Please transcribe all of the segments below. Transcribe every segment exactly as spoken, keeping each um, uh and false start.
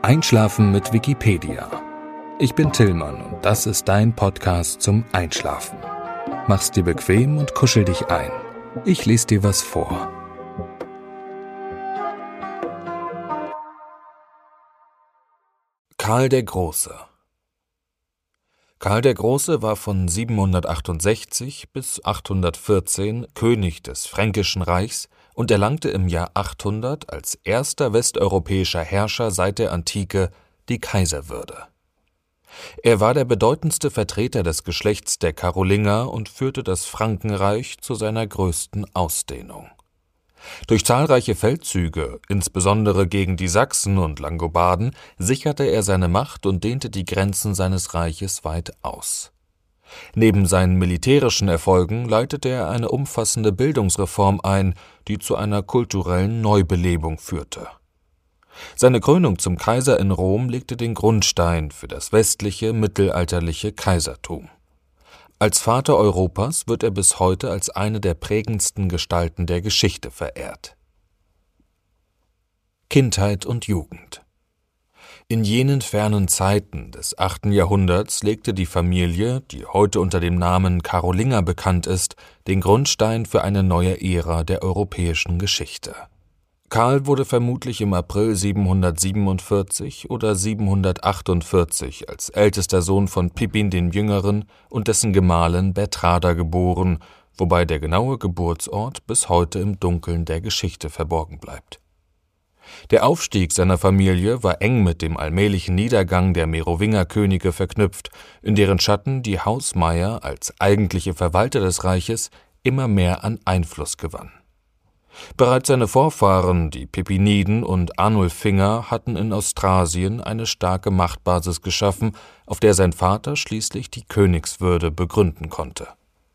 Einschlafen mit Wikipedia. Ich bin Tillmann und das ist dein Podcast zum Einschlafen. Mach's dir bequem und kuschel dich ein. Ich lese dir was vor. Karl der Große. Karl der Große war von siebenhundertachtundsechzig bis achthundertvierzehn König des Fränkischen Reichs und erlangte im Jahr achthundert als erster westeuropäischer Herrscher seit der Antike die Kaiserwürde. Er war der bedeutendste Vertreter des Geschlechts der Karolinger und führte das Frankenreich zu seiner größten Ausdehnung. Durch zahlreiche Feldzüge, insbesondere gegen die Sachsen und Langobarden, sicherte er seine Macht und dehnte die Grenzen seines Reiches weit aus. Neben seinen militärischen Erfolgen leitete er eine umfassende Bildungsreform ein, die zu einer kulturellen Neubelebung führte. Seine Krönung zum Kaiser in Rom legte den Grundstein für das westliche mittelalterliche Kaisertum. Als Vater Europas wird er bis heute als eine der prägendsten Gestalten der Geschichte verehrt. Kindheit und Jugend. In jenen fernen Zeiten des achten Jahrhunderts legte die Familie, die heute unter dem Namen Karolinger bekannt ist, den Grundstein für eine neue Ära der europäischen Geschichte. Karl wurde vermutlich im April siebenhundertsiebenundvierzig oder siebenhundertachtundvierzig als ältester Sohn von Pippin dem Jüngeren und dessen Gemahlin Bertrada geboren, wobei der genaue Geburtsort bis heute im Dunkeln der Geschichte verborgen bleibt. Der Aufstieg seiner Familie war eng mit dem allmählichen Niedergang der Merowingerkönige verknüpft, in deren Schatten die Hausmeier als eigentliche Verwalter des Reiches immer mehr an Einfluss gewann. Bereits seine Vorfahren, die Pippiniden und Arnulfinger, hatten in Austrasien eine starke Machtbasis geschaffen, auf der sein Vater schließlich die Königswürde begründen konnte.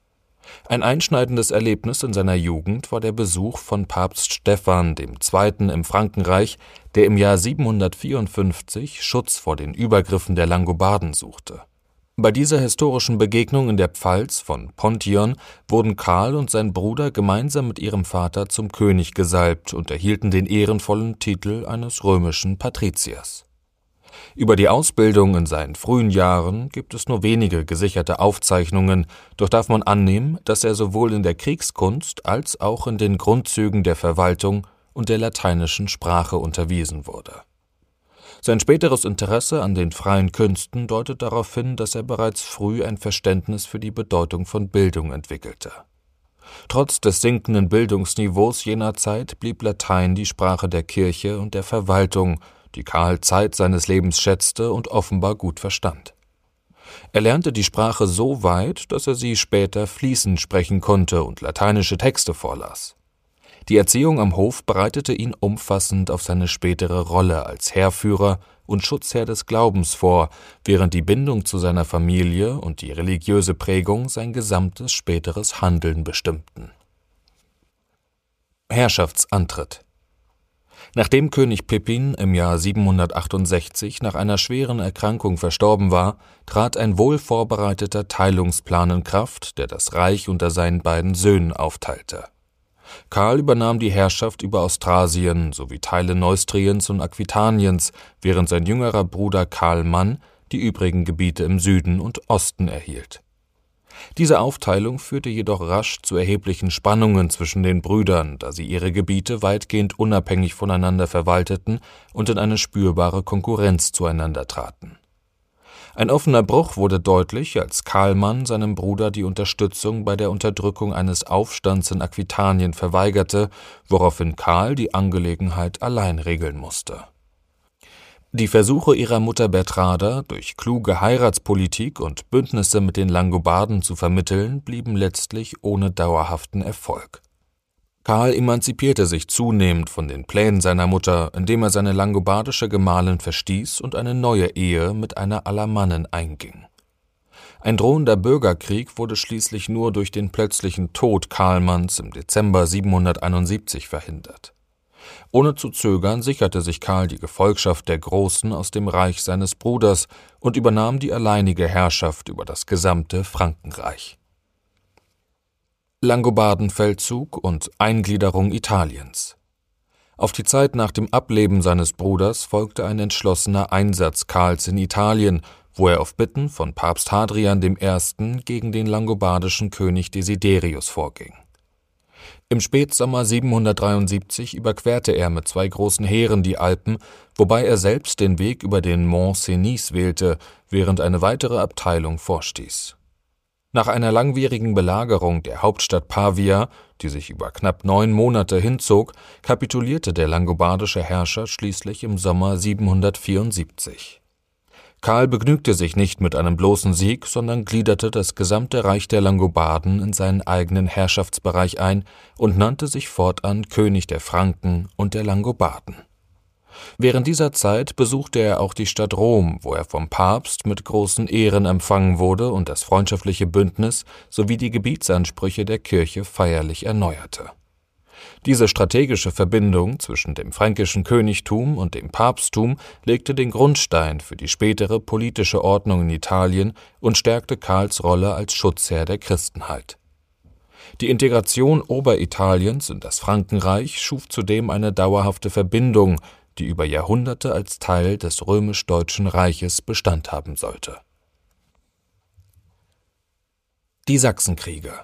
Ein einschneidendes Erlebnis in seiner Jugend war der Besuch von Papst Stephan der Zweite. Im Frankenreich, der im Jahr siebenhundertvierundfünfzig Schutz vor den Übergriffen der Langobarden suchte. Bei dieser historischen Begegnung in der Pfalz von Pontion wurden Karl und sein Bruder gemeinsam mit ihrem Vater zum König gesalbt und erhielten den ehrenvollen Titel eines römischen Patriziers. Über die Ausbildung in seinen frühen Jahren gibt es nur wenige gesicherte Aufzeichnungen, doch darf man annehmen, dass er sowohl in der Kriegskunst als auch in den Grundzügen der Verwaltung und der lateinischen Sprache unterwiesen wurde. Sein späteres Interesse an den freien Künsten deutet darauf hin, dass er bereits früh ein Verständnis für die Bedeutung von Bildung entwickelte. Trotz des sinkenden Bildungsniveaus jener Zeit blieb Latein die Sprache der Kirche und der Verwaltung, die Karl Zeit seines Lebens schätzte und offenbar gut verstand. Er lernte die Sprache so weit, dass er sie später fließend sprechen konnte und lateinische Texte vorlas. Die Erziehung am Hof bereitete ihn umfassend auf seine spätere Rolle als Heerführer und Schutzherr des Glaubens vor, während die Bindung zu seiner Familie und die religiöse Prägung sein gesamtes späteres Handeln bestimmten. Herrschaftsantritt. Nachdem König Pippin im Jahr siebenhundertachtundsechzig nach einer schweren Erkrankung verstorben war, trat ein wohl vorbereiteter Teilungsplan in Kraft, der das Reich unter seinen beiden Söhnen aufteilte. Karl übernahm die Herrschaft über Austrasien sowie Teile Neustriens und Aquitaniens, während sein jüngerer Bruder Karl Mann die übrigen Gebiete im Süden und Osten erhielt. Diese Aufteilung führte jedoch rasch zu erheblichen Spannungen zwischen den Brüdern, da sie ihre Gebiete weitgehend unabhängig voneinander verwalteten und in eine spürbare Konkurrenz zueinander traten. Ein offener Bruch wurde deutlich, als Karl Mann seinem Bruder die Unterstützung bei der Unterdrückung eines Aufstands in Aquitanien verweigerte, woraufhin Karl die Angelegenheit allein regeln musste. Die Versuche ihrer Mutter Bertrada, durch kluge Heiratspolitik und Bündnisse mit den Langobarden zu vermitteln, blieben letztlich ohne dauerhaften Erfolg. Karl emanzipierte sich zunehmend von den Plänen seiner Mutter, indem er seine langobardische Gemahlin verstieß und eine neue Ehe mit einer Alamannen einging. Ein drohender Bürgerkrieg wurde schließlich nur durch den plötzlichen Tod Karlmanns im Dezember siebenhunderteinundsiebzig verhindert. Ohne zu zögern sicherte sich Karl die Gefolgschaft der Großen aus dem Reich seines Bruders und übernahm die alleinige Herrschaft über das gesamte Frankenreich. Langobardenfeldzug und Eingliederung Italiens. Auf die Zeit nach dem Ableben seines Bruders folgte ein entschlossener Einsatz Karls in Italien, wo er auf Bitten von Papst Hadrian der Erste. Gegen den langobardischen König Desiderius vorging. Im Spätsommer siebenhundertdreiundsiebzig überquerte er mit zwei großen Heeren die Alpen, wobei er selbst den Weg über den Mont Cenis wählte, während eine weitere Abteilung vorstieß. Nach einer langwierigen Belagerung der Hauptstadt Pavia, die sich über knapp neun Monate hinzog, kapitulierte der langobardische Herrscher schließlich im Sommer siebenhundertvierundsiebzig. Karl begnügte sich nicht mit einem bloßen Sieg, sondern gliederte das gesamte Reich der Langobarden in seinen eigenen Herrschaftsbereich ein und nannte sich fortan König der Franken und der Langobarden. Während dieser Zeit besuchte er auch die Stadt Rom, wo er vom Papst mit großen Ehren empfangen wurde und das freundschaftliche Bündnis sowie die Gebietsansprüche der Kirche feierlich erneuerte. Diese strategische Verbindung zwischen dem fränkischen Königtum und dem Papsttum legte den Grundstein für die spätere politische Ordnung in Italien und stärkte Karls Rolle als Schutzherr der Christenheit. Die Integration Oberitaliens in das Frankenreich schuf zudem eine dauerhafte Verbindung, die über Jahrhunderte als Teil des römisch-deutschen Reiches Bestand haben sollte. Die Sachsenkriege.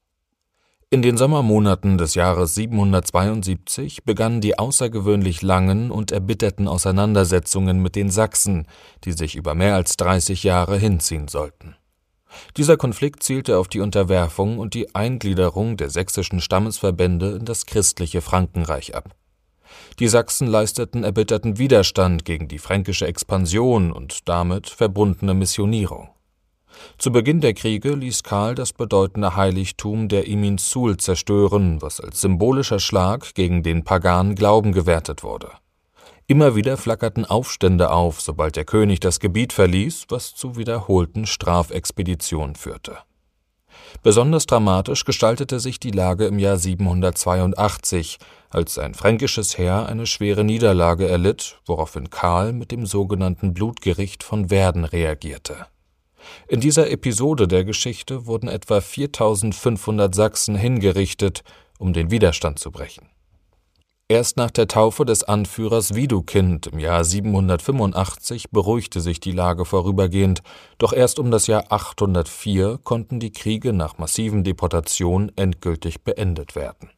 In den Sommermonaten des Jahres siebenhundertzweiundsiebzig begannen die außergewöhnlich langen und erbitterten Auseinandersetzungen mit den Sachsen, die sich über mehr als dreißig Jahre hinziehen sollten. Dieser Konflikt zielte auf die Unterwerfung und die Eingliederung der sächsischen Stammesverbände in das christliche Frankenreich ab. Die Sachsen leisteten erbitterten Widerstand gegen die fränkische Expansion und damit verbundene Missionierung. Zu Beginn der Kriege ließ Karl das bedeutende Heiligtum der Irminsul zerstören, was als symbolischer Schlag gegen den paganen Glauben gewertet wurde. Immer wieder flackerten Aufstände auf, sobald der König das Gebiet verließ, was zu wiederholten Strafexpeditionen führte. Besonders dramatisch gestaltete sich die Lage im Jahr siebenhundertzweiundachtzig, als ein fränkisches Heer eine schwere Niederlage erlitt, woraufhin Karl mit dem sogenannten Blutgericht von Werden reagierte. In dieser Episode der Geschichte wurden etwa viertausendfünfhundert Sachsen hingerichtet, um den Widerstand zu brechen. Erst nach der Taufe des Anführers Widukind im Jahr siebenhundertfünfundachtzig beruhigte sich die Lage vorübergehend, doch erst um das Jahr achthundertvier konnten die Kriege nach massiven Deportationen endgültig beendet werden.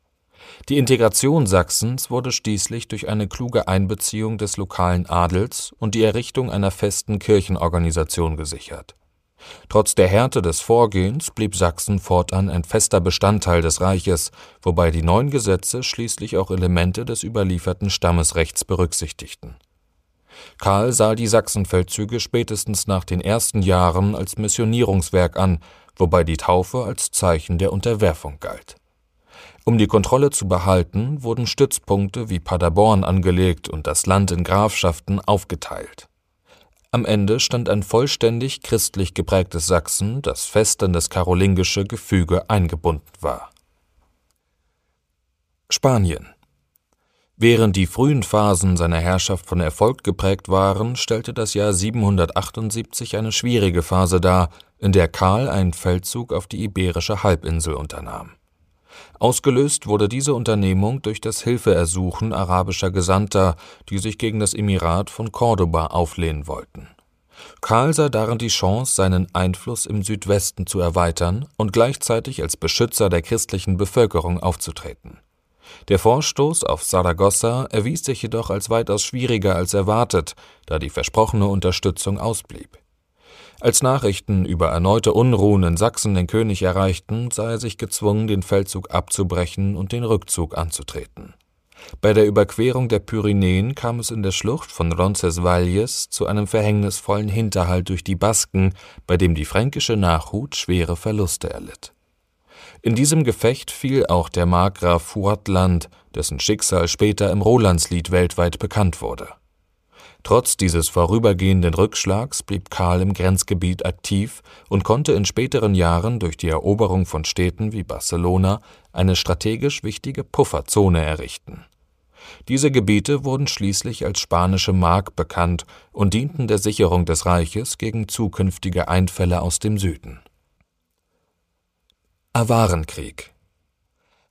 Die Integration Sachsens wurde schließlich durch eine kluge Einbeziehung des lokalen Adels und die Errichtung einer festen Kirchenorganisation gesichert. Trotz der Härte des Vorgehens blieb Sachsen fortan ein fester Bestandteil des Reiches, wobei die neuen Gesetze schließlich auch Elemente des überlieferten Stammesrechts berücksichtigten. Karl sah die Sachsenfeldzüge spätestens nach den ersten Jahren als Missionierungswerk an, wobei die Taufe als Zeichen der Unterwerfung galt. Um die Kontrolle zu behalten, wurden Stützpunkte wie Paderborn angelegt und das Land in Grafschaften aufgeteilt. Am Ende stand ein vollständig christlich geprägtes Sachsen, das fest in das karolingische Gefüge eingebunden war. Spanien. Während die frühen Phasen seiner Herrschaft von Erfolg geprägt waren, stellte das Jahr siebenhundertachtundsiebzig eine schwierige Phase dar, in der Karl einen Feldzug auf die Iberische Halbinsel unternahm. Ausgelöst wurde diese Unternehmung durch das Hilfeersuchen arabischer Gesandter, die sich gegen das Emirat von Cordoba auflehnen wollten. Karl sah darin die Chance, seinen Einfluss im Südwesten zu erweitern und gleichzeitig als Beschützer der christlichen Bevölkerung aufzutreten. Der Vorstoß auf Saragossa erwies sich jedoch als weitaus schwieriger als erwartet, da die versprochene Unterstützung ausblieb. Als Nachrichten über erneute Unruhen in Sachsen den König erreichten, sah er sich gezwungen, den Feldzug abzubrechen und den Rückzug anzutreten. Bei der Überquerung der Pyrenäen kam es in der Schlucht von Roncesvalles zu einem verhängnisvollen Hinterhalt durch die Basken, bei dem die fränkische Nachhut schwere Verluste erlitt. In diesem Gefecht fiel auch der Markgraf Fuadland, dessen Schicksal später im Rolandslied weltweit bekannt wurde. Trotz dieses vorübergehenden Rückschlags blieb Karl im Grenzgebiet aktiv und konnte in späteren Jahren durch die Eroberung von Städten wie Barcelona eine strategisch wichtige Pufferzone errichten. Diese Gebiete wurden schließlich als spanische Mark bekannt und dienten der Sicherung des Reiches gegen zukünftige Einfälle aus dem Süden. Awarenkrieg.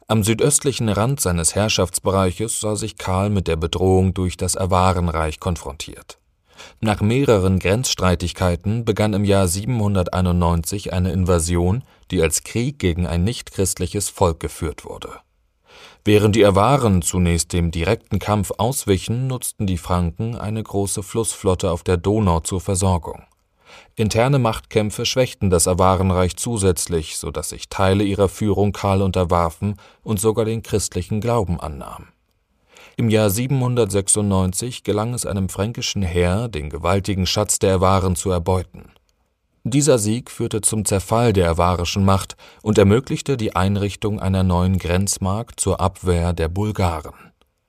Am südöstlichen Rand seines Herrschaftsbereiches sah sich Karl mit der Bedrohung durch das Awarenreich konfrontiert. Nach mehreren Grenzstreitigkeiten begann im Jahr siebenhunderteinundneunzig eine Invasion, die als Krieg gegen ein nichtchristliches Volk geführt wurde. Während die Awaren zunächst dem direkten Kampf auswichen, nutzten die Franken eine große Flussflotte auf der Donau zur Versorgung. Interne Machtkämpfe schwächten das Awarenreich zusätzlich, so dass sich Teile ihrer Führung Karl unterwarfen und sogar den christlichen Glauben annahmen. Im Jahr siebenhundertsechsundneunzig gelang es einem fränkischen Heer, den gewaltigen Schatz der Awaren zu erbeuten. Dieser Sieg führte zum Zerfall der awarischen Macht und ermöglichte die Einrichtung einer neuen Grenzmark zur Abwehr der Bulgaren.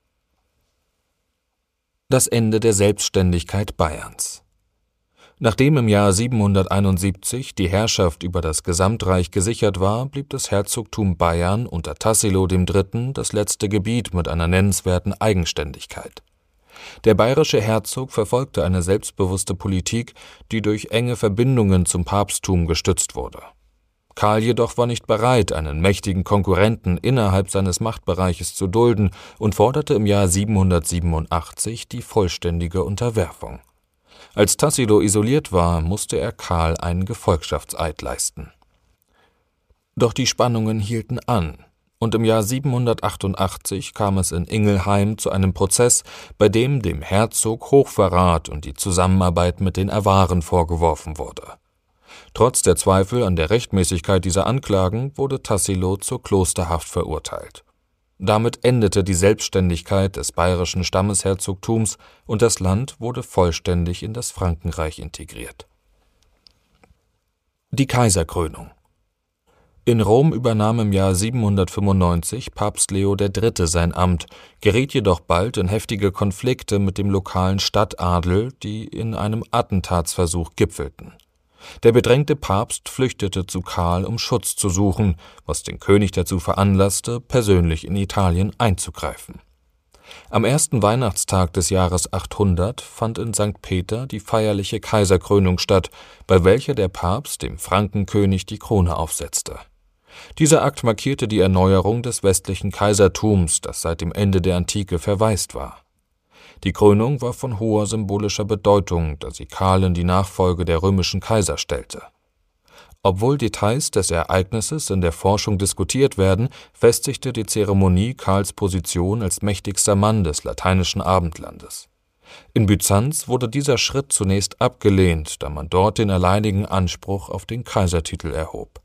Das Ende der Selbstständigkeit Bayerns. Nachdem im Jahr siebenhunderteinundsiebzig die Herrschaft über das Gesamtreich gesichert war, blieb das Herzogtum Bayern unter Tassilo der Dritte das letzte Gebiet mit einer nennenswerten Eigenständigkeit. Der bayerische Herzog verfolgte eine selbstbewusste Politik, die durch enge Verbindungen zum Papsttum gestützt wurde. Karl jedoch war nicht bereit, einen mächtigen Konkurrenten innerhalb seines Machtbereiches zu dulden und forderte im Jahr siebenhundertsiebenundachtzig die vollständige Unterwerfung. Als Tassilo isoliert war, musste er Karl einen Gefolgschaftseid leisten. Doch die Spannungen hielten an, und im Jahr siebenhundertachtundachtzig kam es in Ingelheim zu einem Prozess, bei dem dem Herzog Hochverrat und die Zusammenarbeit mit den Awaren vorgeworfen wurde. Trotz der Zweifel an der Rechtmäßigkeit dieser Anklagen wurde Tassilo zur Klosterhaft verurteilt. Damit endete die Selbstständigkeit des bayerischen Stammesherzogtums und das Land wurde vollständig in das Frankenreich integriert. Die Kaiserkrönung. In Rom übernahm im Jahr siebenhundertfünfundneunzig Papst Leo der Dritte sein Amt, geriet jedoch bald in heftige Konflikte mit dem lokalen Stadtadel, die in einem Attentatsversuch gipfelten. Der bedrängte Papst flüchtete zu Karl, um Schutz zu suchen, was den König dazu veranlasste, persönlich in Italien einzugreifen. Am ersten Weihnachtstag des Jahres achthundert fand in Sankt Peter die feierliche Kaiserkrönung statt, bei welcher der Papst dem Frankenkönig die Krone aufsetzte. Dieser Akt markierte die Erneuerung des westlichen Kaisertums, das seit dem Ende der Antike verwaist war. Die Krönung war von hoher symbolischer Bedeutung, da sie Karl in die Nachfolge der römischen Kaiser stellte. Obwohl Details des Ereignisses in der Forschung diskutiert werden, festigte die Zeremonie Karls Position als mächtigster Mann des lateinischen Abendlandes. In Byzanz wurde dieser Schritt zunächst abgelehnt, da man dort den alleinigen Anspruch auf den Kaisertitel erhob.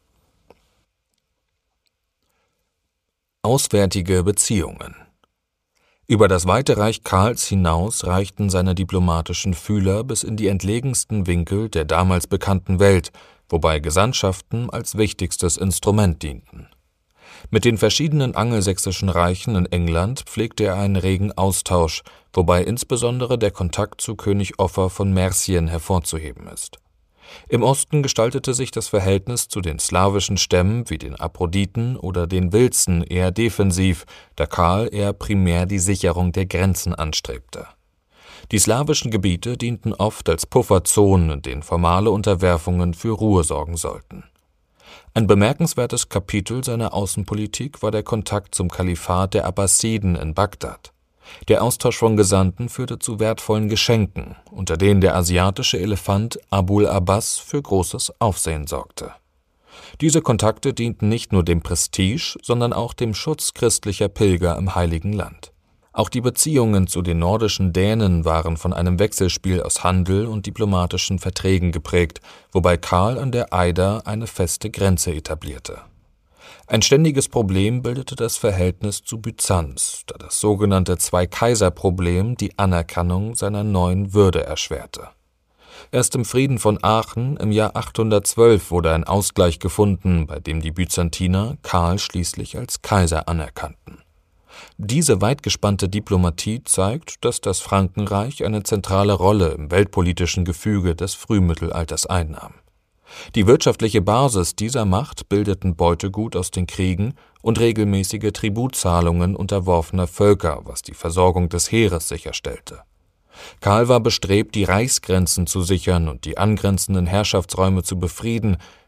Auswärtige Beziehungen. Über das weite Reich Karls hinaus reichten seine diplomatischen Fühler bis in die entlegensten Winkel der damals bekannten Welt, wobei Gesandtschaften als wichtigstes Instrument dienten. Mit den verschiedenen angelsächsischen Reichen in England pflegte er einen regen Austausch, wobei insbesondere der Kontakt zu König Offa von Mercien hervorzuheben ist. Im Osten gestaltete sich das Verhältnis zu den slawischen Stämmen wie den Aphroditen oder den Wilzen eher defensiv, da Karl eher primär die Sicherung der Grenzen anstrebte. Die slawischen Gebiete dienten oft als Pufferzonen, in denen formale Unterwerfungen für Ruhe sorgen sollten. Ein bemerkenswertes Kapitel seiner Außenpolitik war der Kontakt zum Kalifat der Abbasiden in Bagdad. Der Austausch von Gesandten führte zu wertvollen Geschenken, unter denen der asiatische Elefant Abul Abbas für großes Aufsehen sorgte. Diese Kontakte dienten nicht nur dem Prestige, sondern auch dem Schutz christlicher Pilger im Heiligen Land. Auch die Beziehungen zu den nordischen Dänen waren von einem Wechselspiel aus Handel und diplomatischen Verträgen geprägt, wobei Karl an der Eider eine feste Grenze etablierte. Ein ständiges Problem bildete das Verhältnis zu Byzanz, da das sogenannte Zwei-Kaiser-Problem die Anerkennung seiner neuen Würde erschwerte. Erst im Frieden von Aachen im Jahr achthundertzwölf wurde ein Ausgleich gefunden, bei dem die Byzantiner Karl schließlich als Kaiser anerkannten. Diese weitgespannte Diplomatie zeigt, dass das Frankenreich eine zentrale Rolle im weltpolitischen Gefüge des Frühmittelalters einnahm. Die wirtschaftliche Basis dieser Macht bildeten Beutegut aus den Kriegen und regelmäßige Tributzahlungen unterworfener Völker, was die Versorgung des Heeres sicherstellte. Karl war bestrebt, die Reichsgrenzen zu sichern und die angrenzenden Herrschaftsräume zu befrieden,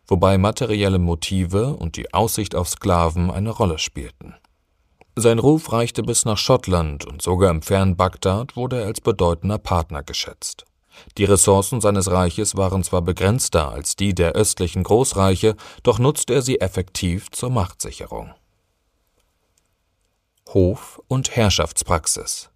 wobei materielle Motive und die Aussicht auf Sklaven eine Rolle spielten. Sein Ruf reichte bis nach Schottland und sogar im fernen Bagdad wurde er als bedeutender Partner geschätzt. Die Ressourcen seines Reiches waren zwar begrenzter als die der östlichen Großreiche, doch nutzte er sie effektiv zur Machtsicherung. Hof- und Herrschaftspraxis.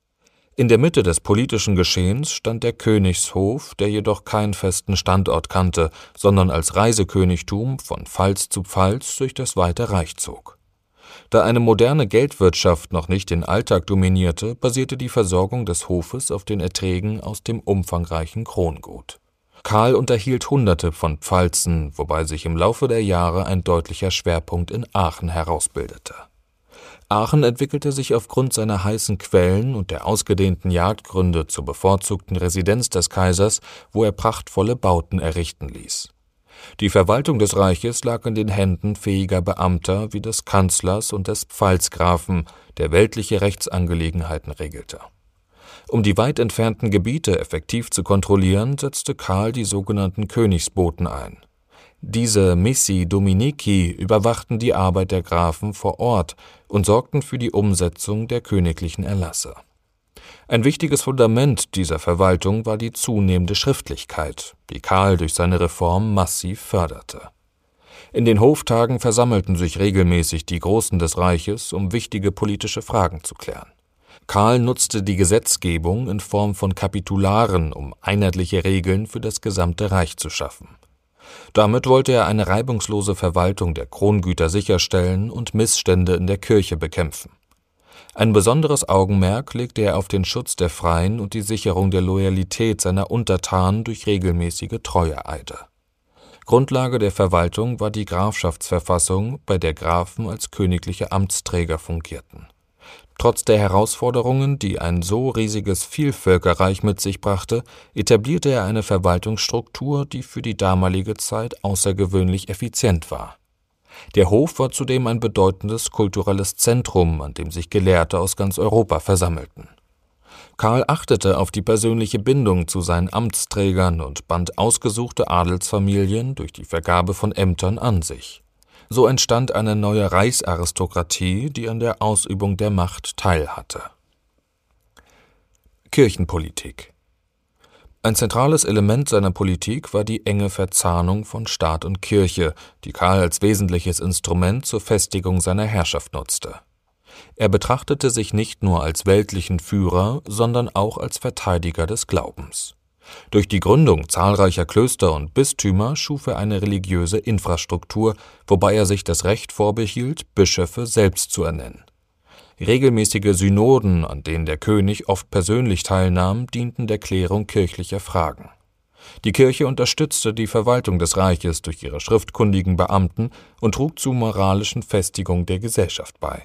In der Mitte des politischen Geschehens stand der Königshof, der jedoch keinen festen Standort kannte, sondern als Reisekönigtum von Pfalz zu Pfalz durch das weite Reich zog. Da eine moderne Geldwirtschaft noch nicht den Alltag dominierte, basierte die Versorgung des Hofes auf den Erträgen aus dem umfangreichen Krongut. Karl unterhielt Hunderte von Pfalzen, wobei sich im Laufe der Jahre ein deutlicher Schwerpunkt in Aachen herausbildete. Aachen entwickelte sich aufgrund seiner heißen Quellen und der ausgedehnten Jagdgründe zur bevorzugten Residenz des Kaisers, wo er prachtvolle Bauten errichten ließ. Die Verwaltung des Reiches lag in den Händen fähiger Beamter wie des Kanzlers und des Pfalzgrafen, der weltliche Rechtsangelegenheiten regelte. Um die weit entfernten Gebiete effektiv zu kontrollieren, setzte Karl die sogenannten Königsboten ein. Diese Missi Dominici überwachten die Arbeit der Grafen vor Ort und sorgten für die Umsetzung der königlichen Erlasse. Ein wichtiges Fundament dieser Verwaltung war die zunehmende Schriftlichkeit, die Karl durch seine Reform massiv förderte. In den Hoftagen versammelten sich regelmäßig die Großen des Reiches, um wichtige politische Fragen zu klären. Karl nutzte die Gesetzgebung in Form von Kapitularen, um einheitliche Regeln für das gesamte Reich zu schaffen. Damit wollte er eine reibungslose Verwaltung der Krongüter sicherstellen und Missstände in der Kirche bekämpfen. Ein besonderes Augenmerk legte er auf den Schutz der Freien und die Sicherung der Loyalität seiner Untertanen durch regelmäßige Treueeide. Grundlage der Verwaltung war die Grafschaftsverfassung, bei der Grafen als königliche Amtsträger fungierten. Trotz der Herausforderungen, die ein so riesiges Vielvölkerreich mit sich brachte, etablierte er eine Verwaltungsstruktur, die für die damalige Zeit außergewöhnlich effizient war. Der Hof war zudem ein bedeutendes kulturelles Zentrum, an dem sich Gelehrte aus ganz Europa versammelten. Karl achtete auf die persönliche Bindung zu seinen Amtsträgern und band ausgesuchte Adelsfamilien durch die Vergabe von Ämtern an sich. So entstand eine neue Reichsaristokratie, die an der Ausübung der Macht teilhatte. Kirchenpolitik. Ein zentrales Element seiner Politik war die enge Verzahnung von Staat und Kirche, die Karl als wesentliches Instrument zur Festigung seiner Herrschaft nutzte. Er betrachtete sich nicht nur als weltlichen Führer, sondern auch als Verteidiger des Glaubens. Durch die Gründung zahlreicher Klöster und Bistümer schuf er eine religiöse Infrastruktur, wobei er sich das Recht vorbehielt, Bischöfe selbst zu ernennen. Regelmäßige Synoden, an denen der König oft persönlich teilnahm, dienten der Klärung kirchlicher Fragen. Die Kirche unterstützte die Verwaltung des Reiches durch ihre schriftkundigen Beamten und trug zur moralischen Festigung der Gesellschaft bei.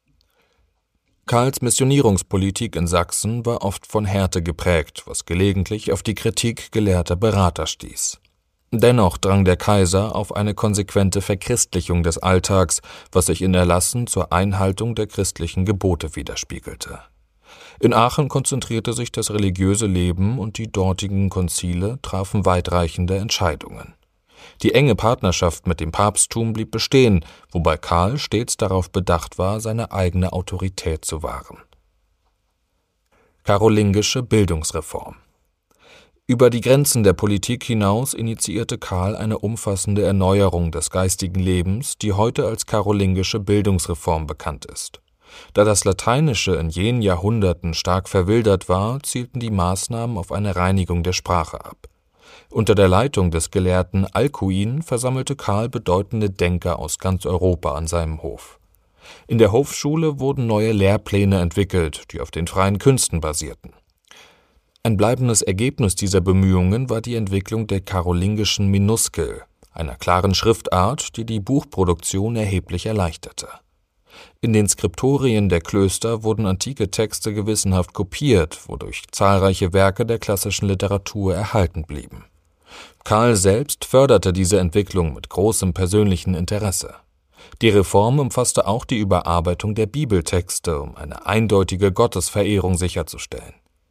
Karls Missionierungspolitik in Sachsen war oft von Härte geprägt, was gelegentlich auf die Kritik gelehrter Berater stieß. Dennoch drang der Kaiser auf eine konsequente Verchristlichung des Alltags, was sich in Erlassen zur Einhaltung der christlichen Gebote widerspiegelte. In Aachen konzentrierte sich das religiöse Leben und die dortigen Konzile trafen weitreichende Entscheidungen. Die enge Partnerschaft mit dem Papsttum blieb bestehen, wobei Karl stets darauf bedacht war, seine eigene Autorität zu wahren. Karolingische Bildungsreform. Über die Grenzen der Politik hinaus initiierte Karl eine umfassende Erneuerung des geistigen Lebens, die heute als karolingische Bildungsreform bekannt ist. Da das Lateinische in jenen Jahrhunderten stark verwildert war, zielten die Maßnahmen auf eine Reinigung der Sprache ab. Unter der Leitung des Gelehrten Alcuin versammelte Karl bedeutende Denker aus ganz Europa an seinem Hof. In der Hofschule wurden neue Lehrpläne entwickelt, die auf den freien Künsten basierten. Ein bleibendes Ergebnis dieser Bemühungen war die Entwicklung der karolingischen Minuskel, einer klaren Schriftart, die die Buchproduktion erheblich erleichterte. In den Skriptorien der Klöster wurden antike Texte gewissenhaft kopiert, wodurch zahlreiche Werke der klassischen Literatur erhalten blieben. Karl selbst förderte diese Entwicklung mit großem persönlichen Interesse. Die Reform umfasste auch die Überarbeitung der Bibeltexte, um eine eindeutige Gottesverehrung sicherzustellen.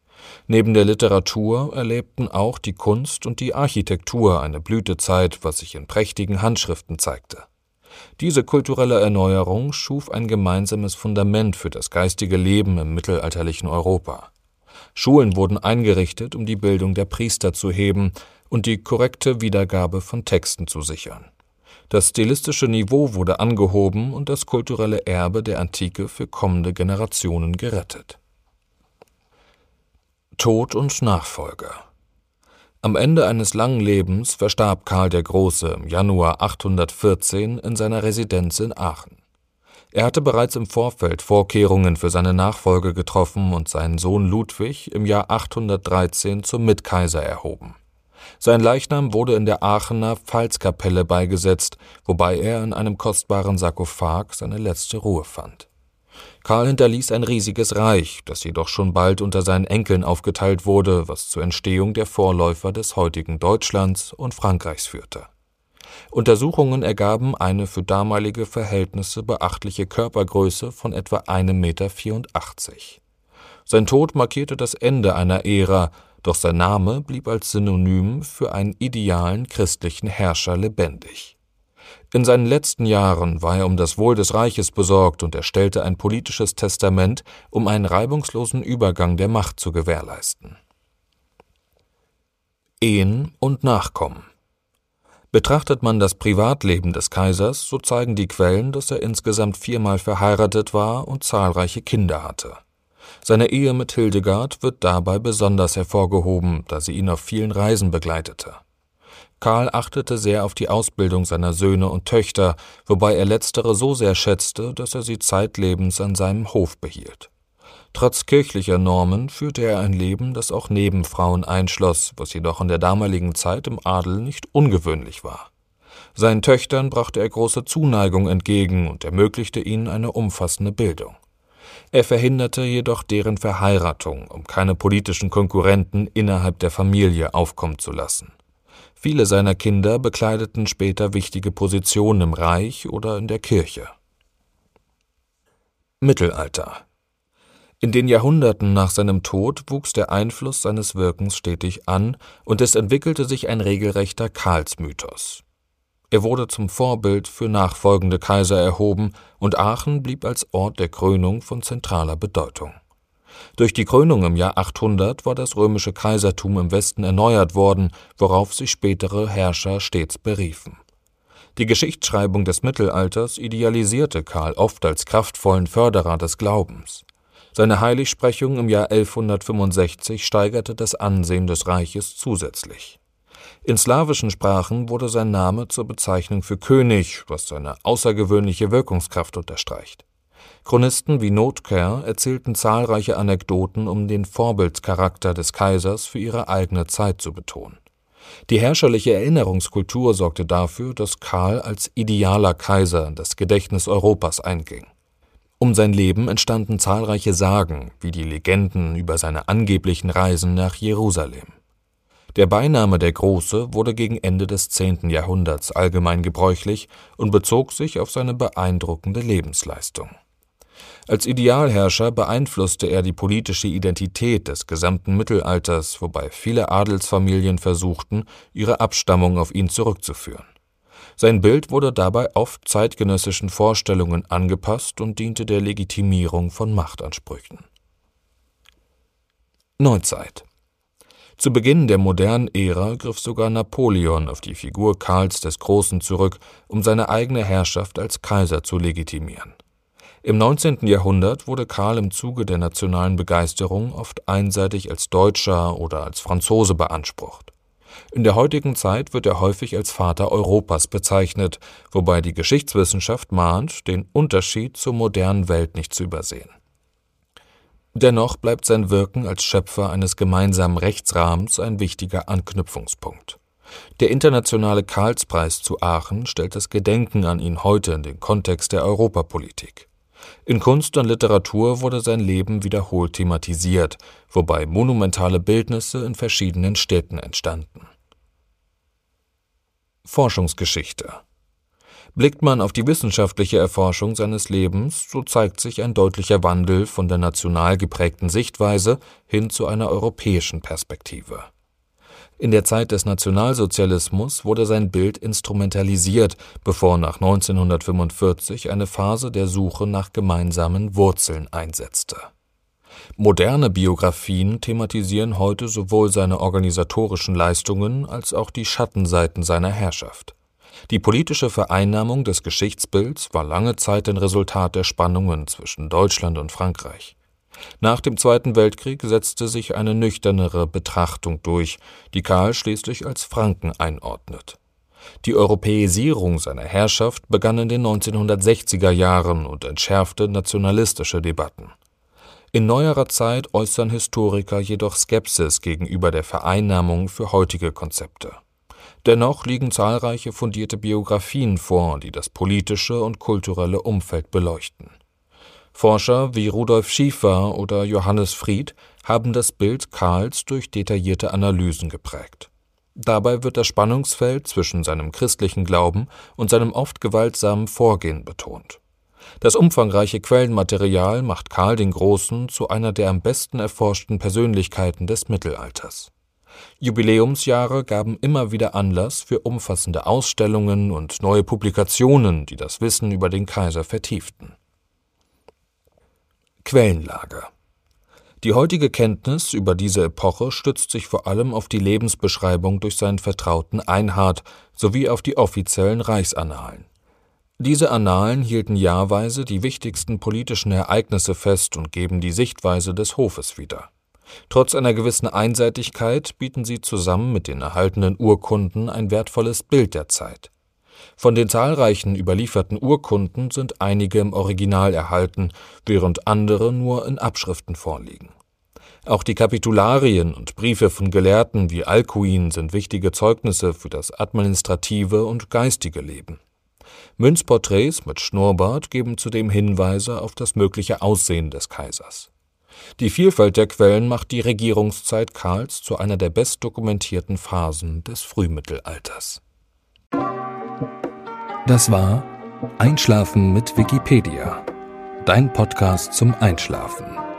Neben der Literatur erlebten auch die Kunst und die Architektur eine Blütezeit, was sich in prächtigen Handschriften zeigte. Diese kulturelle Erneuerung schuf ein gemeinsames Fundament für das geistige Leben im mittelalterlichen Europa. Schulen wurden eingerichtet, um die Bildung der Priester zu heben und die korrekte Wiedergabe von Texten zu sichern. Das stilistische Niveau wurde angehoben und das kulturelle Erbe der Antike für kommende Generationen gerettet. Tod und Nachfolger. Am Ende eines langen Lebens verstarb Karl der Große im Januar achthundertvierzehn in seiner Residenz in Aachen. Er hatte bereits im Vorfeld Vorkehrungen für seine Nachfolge getroffen und seinen Sohn Ludwig im Jahr achthundertdreizehn zum Mitkaiser erhoben. Sein Leichnam wurde in der Aachener Pfalzkapelle beigesetzt, wobei er in einem kostbaren Sarkophag seine letzte Ruhe fand. Karl hinterließ ein riesiges Reich, das jedoch schon bald unter seinen Enkeln aufgeteilt wurde, was zur Entstehung der Vorläufer des heutigen Deutschlands und Frankreichs führte. Untersuchungen ergaben eine für damalige Verhältnisse beachtliche Körpergröße von etwa einem Meter vierundachtzig. Sein Tod markierte das Ende einer Ära, doch sein Name blieb als Synonym für einen idealen christlichen Herrscher lebendig. In seinen letzten Jahren war er um das Wohl des Reiches besorgt und erstellte ein politisches Testament, um einen reibungslosen Übergang der Macht zu gewährleisten. Ehen und Nachkommen. Betrachtet man das Privatleben des Kaisers, so zeigen die Quellen, dass er insgesamt viermal verheiratet war und zahlreiche Kinder hatte. Seine Ehe mit Hildegard wird dabei besonders hervorgehoben, da sie ihn auf vielen Reisen begleitete. Karl achtete sehr auf die Ausbildung seiner Söhne und Töchter, wobei er letztere so sehr schätzte, dass er sie zeitlebens an seinem Hof behielt. Trotz kirchlicher Normen führte er ein Leben, das auch Nebenfrauen einschloss, was jedoch in der damaligen Zeit im Adel nicht ungewöhnlich war. Seinen Töchtern brachte er große Zuneigung entgegen und ermöglichte ihnen eine umfassende Bildung. Er verhinderte jedoch deren Verheiratung, um keine politischen Konkurrenten innerhalb der Familie aufkommen zu lassen. Viele seiner Kinder bekleideten später wichtige Positionen im Reich oder in der Kirche. Mittelalter. In den Jahrhunderten nach seinem Tod wuchs der Einfluss seines Wirkens stetig an und es entwickelte sich ein regelrechter Karlsmythos. Er wurde zum Vorbild für nachfolgende Kaiser erhoben und Aachen blieb als Ort der Krönung von zentraler Bedeutung. Durch die Krönung im Jahr achthundert war das römische Kaisertum im Westen erneuert worden, worauf sich spätere Herrscher stets beriefen. Die Geschichtsschreibung des Mittelalters idealisierte Karl oft als kraftvollen Förderer des Glaubens. Seine Heiligsprechung im Jahr elfhundertfünfundsechzig steigerte das Ansehen des Reiches zusätzlich. In slawischen Sprachen wurde sein Name zur Bezeichnung für König, was seine außergewöhnliche Wirkungskraft unterstreicht. Chronisten wie Notker erzählten zahlreiche Anekdoten, um den Vorbildscharakter des Kaisers für ihre eigene Zeit zu betonen. Die herrscherliche Erinnerungskultur sorgte dafür, dass Karl als idealer Kaiser in das Gedächtnis Europas einging. Um sein Leben entstanden zahlreiche Sagen, wie die Legenden über seine angeblichen Reisen nach Jerusalem. Der Beiname der Große wurde gegen Ende des zehnten Jahrhunderts allgemein gebräuchlich und bezog sich auf seine beeindruckende Lebensleistung. Als Idealherrscher beeinflusste er die politische Identität des gesamten Mittelalters, wobei viele Adelsfamilien versuchten, ihre Abstammung auf ihn zurückzuführen. Sein Bild wurde dabei oft zeitgenössischen Vorstellungen angepasst und diente der Legitimierung von Machtansprüchen. Neuzeit. Zu Beginn der modernen Ära griff sogar Napoleon auf die Figur Karls des Großen zurück, um seine eigene Herrschaft als Kaiser zu legitimieren. Im neunzehnten Jahrhundert wurde Karl im Zuge der nationalen Begeisterung oft einseitig als Deutscher oder als Franzose beansprucht. In der heutigen Zeit wird er häufig als Vater Europas bezeichnet, wobei die Geschichtswissenschaft mahnt, den Unterschied zur modernen Welt nicht zu übersehen. Dennoch bleibt sein Wirken als Schöpfer eines gemeinsamen Rechtsrahmens ein wichtiger Anknüpfungspunkt. Der internationale Karlspreis zu Aachen stellt das Gedenken an ihn heute in den Kontext der Europapolitik. In Kunst und Literatur wurde sein Leben wiederholt thematisiert, wobei monumentale Bildnisse in verschiedenen Städten entstanden. Forschungsgeschichte. Blickt man auf die wissenschaftliche Erforschung seines Lebens, so zeigt sich ein deutlicher Wandel von der national geprägten Sichtweise hin zu einer europäischen Perspektive. In der Zeit des Nationalsozialismus wurde sein Bild instrumentalisiert, bevor nach neunzehnhundertfünfundvierzig eine Phase der Suche nach gemeinsamen Wurzeln einsetzte. Moderne Biografien thematisieren heute sowohl seine organisatorischen Leistungen als auch die Schattenseiten seiner Herrschaft. Die politische Vereinnahmung des Geschichtsbilds war lange Zeit ein Resultat der Spannungen zwischen Deutschland und Frankreich. Nach dem Zweiten Weltkrieg setzte sich eine nüchternere Betrachtung durch, die Karl schließlich als Franken einordnet. Die Europäisierung seiner Herrschaft begann in den neunzehnhundertsechziger Jahren und entschärfte nationalistische Debatten. In neuerer Zeit äußern Historiker jedoch Skepsis gegenüber der Vereinnahmung für heutige Konzepte. Dennoch liegen zahlreiche fundierte Biografien vor, die das politische und kulturelle Umfeld beleuchten. Forscher wie Rudolf Schiefer oder Johannes Fried haben das Bild Karls durch detaillierte Analysen geprägt. Dabei wird das Spannungsfeld zwischen seinem christlichen Glauben und seinem oft gewaltsamen Vorgehen betont. Das umfangreiche Quellenmaterial macht Karl den Großen zu einer der am besten erforschten Persönlichkeiten des Mittelalters. Jubiläumsjahre gaben immer wieder Anlass für umfassende Ausstellungen und neue Publikationen, die das Wissen über den Kaiser vertieften. Quellenlage. Die heutige Kenntnis über diese Epoche stützt sich vor allem auf die Lebensbeschreibung durch seinen Vertrauten Einhard sowie auf die offiziellen Reichsannalen. Diese Annalen hielten jahrweise die wichtigsten politischen Ereignisse fest und geben die Sichtweise des Hofes wieder. Trotz einer gewissen Einseitigkeit bieten sie zusammen mit den erhaltenen Urkunden ein wertvolles Bild der Zeit. Von den zahlreichen überlieferten Urkunden sind einige im Original erhalten, während andere nur in Abschriften vorliegen. Auch die Kapitularien und Briefe von Gelehrten wie Alcuin sind wichtige Zeugnisse für das administrative und geistige Leben. Münzporträts mit Schnurrbart geben zudem Hinweise auf das mögliche Aussehen des Kaisers. Die Vielfalt der Quellen macht die Regierungszeit Karls zu einer der bestdokumentierten Phasen des Frühmittelalters. Das war Einschlafen mit Wikipedia, dein Podcast zum Einschlafen.